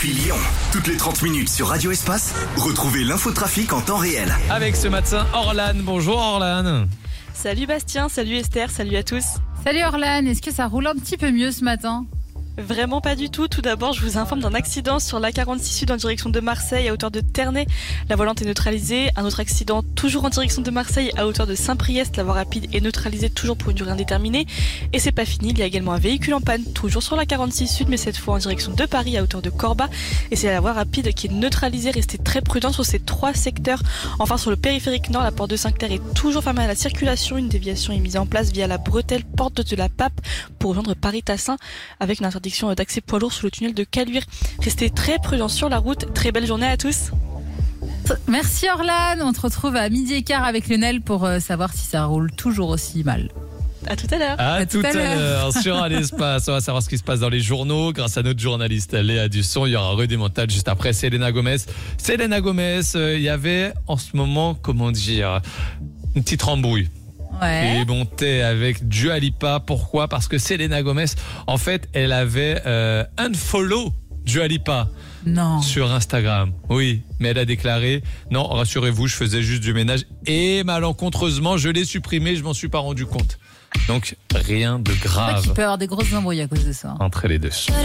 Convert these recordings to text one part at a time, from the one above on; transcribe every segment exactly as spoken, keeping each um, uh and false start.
Puis Lyon, toutes les trente minutes sur Radio Espace, retrouvez l'infotrafic en temps réel. Avec ce matin, Orlan. Bonjour Orlan. Salut Bastien, salut Esther, salut à tous. Salut Orlan, est-ce que ça roule un petit peu mieux ce matin ? Vraiment pas du tout. Tout d'abord, je vous informe d'un accident sur l'A quarante-six Sud en direction de Marseille à hauteur de Ternay. La volante est neutralisée. Un autre accident toujours en direction de Marseille à hauteur de Saint-Priest. La voie rapide est neutralisée toujours pour une durée indéterminée. Et c'est pas fini, il y a également un véhicule en panne toujours sur l'A quarante-six Sud, mais cette fois en direction de Paris à hauteur de Corba. Et c'est la voie rapide qui est neutralisée. Restez très prudents sur ces trois secteurs. Enfin, sur le périphérique nord, la porte de Saint-Clair est toujours fermée à la circulation. Une déviation est mise en place via la bretelle porte de la Pape pour rejoindre Paris-Tassin avec une interdiction d'accès poids lourd sous le tunnel de Caluire. Restez très prudents sur la route. Très belle journée à tous. Merci Orlan. On te retrouve à midi et quart avec Lionel pour euh, savoir si ça roule toujours aussi mal. À tout à l'heure. À, à tout, tout à l'heure, l'heure sur Radio Espace. On va savoir ce qui se passe dans les journaux grâce à notre journaliste Léa Dusson. Il y aura un redémontage juste après Selena Gomez. Selena Gomez, euh, il y avait en ce moment, comment dire, une petite rembrouille. Ouais. Et montait avec Dua Lipa. Pourquoi ? Parce que Selena Gomez, en fait, elle avait euh, unfollow Dua Lipa non. sur Instagram. Oui, mais elle a déclaré non, rassurez-vous, je faisais juste du ménage et malencontreusement, je l'ai supprimé, je m'en suis pas rendu compte. Donc rien de grave. C'est vrai qu'il peut y avoir des grosses embrouilles à cause de ça. Entre les deux.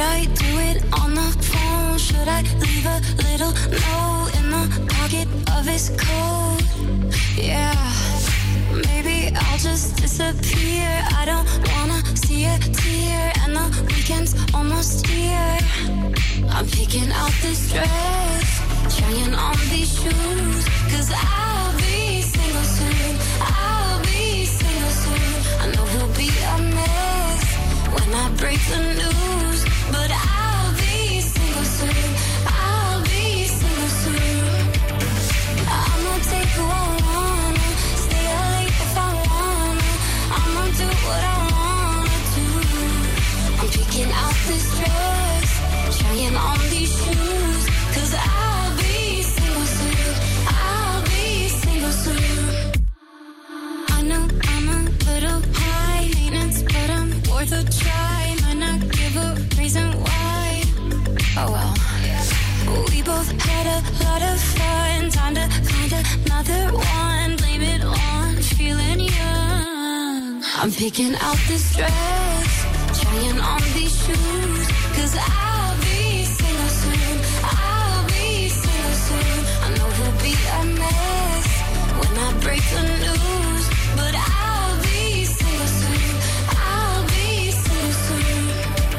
Maybe I'll just disappear. I don't wanna see a tear. And the weekend's almost here. I'm picking out this dress, trying on these shoes. Cause I'll be single soon. I'll be single soon. I know he'll be a mess when I break the news. But I'll be single soon. I'll be single soon. I'ma take who I want. Do what I wanna do. I'm picking out this dress, trying on these shoes. Cause I'll be single soon. I'll be single soon. I know I'm a little high maintenance, but I'm worth a try. Might not give a reason why. Oh well. We both had a lot of fun. Time to find another one. Blame it on feeling young. I'm picking out this dress, trying on these shoes. Cause I'll be single soon. I'll be single soon. I know he'll be a mess when I break the news. But I'll be single soon. I'll be single soon.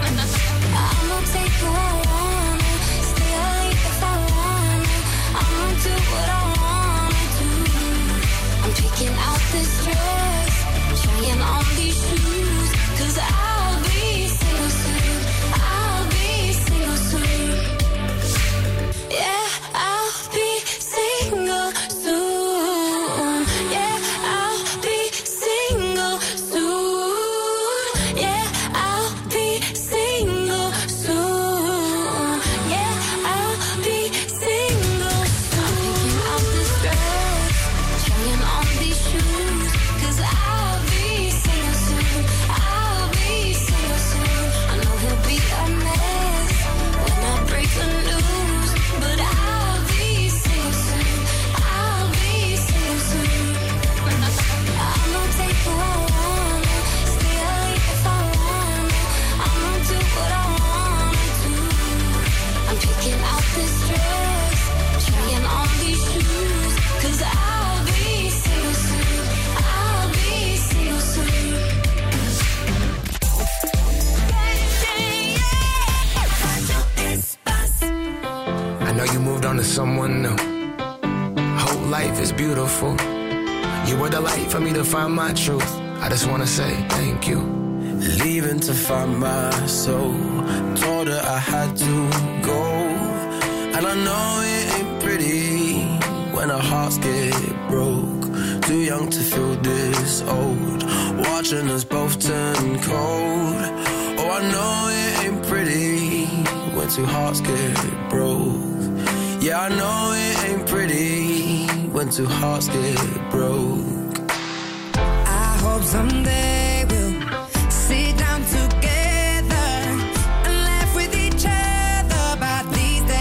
I'ma take who I wanna, stay late if I wanna. I'ma do what I wanna do. I'm picking out this dress, trying on these shoes. Cause I'll be single soon. I'll be single soon. Yeah, I'll be single soon. Yeah, I'll be single soon. Yeah, I'll be single soon. Yeah, I'll be single soon. I'm picking out this dress, trying on these shoes. Cause I'll be single soon. I'll be single soon. I know he'll be a mess when I break the news. But I'll be single soon. I'll be single soon. I'ma take who I wanna, stay late if I wanna. I'ma do what I wanna do. I'm picking out this dress, trying on these shoes. Cause I'll be single soon. I'll be single soon. I know you moved on to someone new. Whole life is beautiful. You were the light for me to find my truth. I just wanna say thank you. Leaving to find my soul. Told her I had to go. And I know it ain't pretty when our hearts get broke. Too young to feel this old. Watching us both turn cold. Oh, I know it ain't pretty when two hearts get broke. Yeah, I know it ain't pretty when two hearts get broke. I hope someday we'll sit down together and laugh with each other about these days.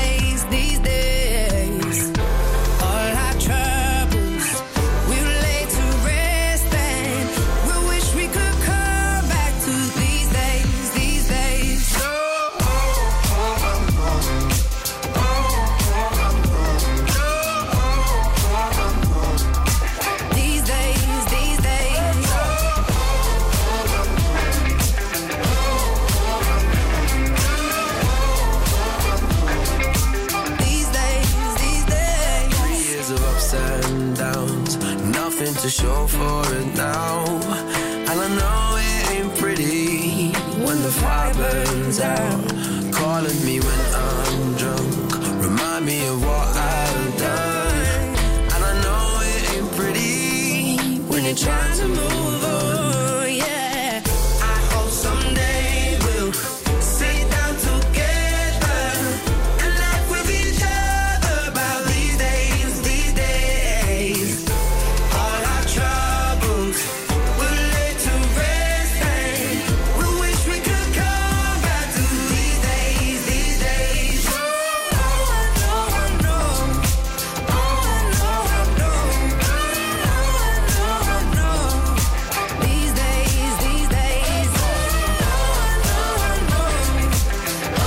nothing to show for it now. And I know it ain't pretty when the fire burns out. Calling me when I'm drunk, remind me of what I've done. And I know it ain't pretty when you're trying to move on. Yeah, I hope someday we'll sit down together and laugh with each other about these days, these days. All our troubles we'll lay to rest, and we wish we could come back to these days, these days. Oh, I know, I know, oh, I know, I know, oh, I know, I know. These days, these days. Oh, I know, I know, oh,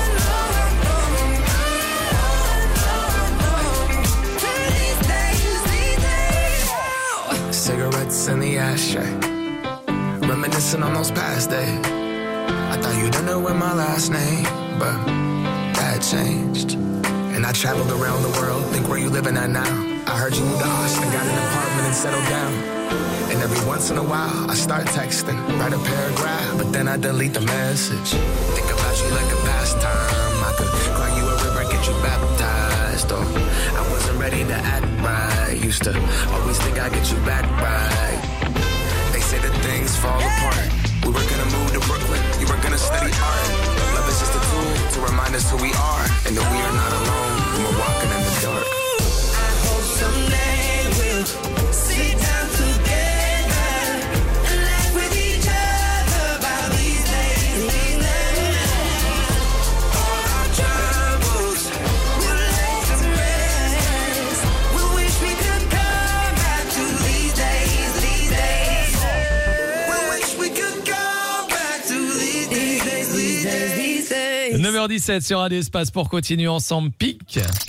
I know, I know. These days, these days. Cigarettes in the ashtray, reminiscing on those past days. I thought you didn't know my last name, but that changed. And I traveled around the world, think where you living at now. I heard you moved to Austin, got an apartment and settled down. And every once in a while, I start texting, write a paragraph, but then I delete the message. Think about you like a pastime. I could cry you a river, get you baptized. Oh, I wasn't ready to act right. Used to always think I'd get you back right. They say that things fall apart. We were gonna move to Brooklyn, you were gonna study art. Love is just a tool to remind us who we are, and that we are not alone when we're walking in the dark. I hope someday we'll sit down together and laugh with each other about these days, these days. All our troubles we'll lay to rest. We wish we could come back to these days, these days. We wish we could come back to these days, these days, these days. neuf heures dix-sept sur Radio Espace pour continuer ensemble. Pic.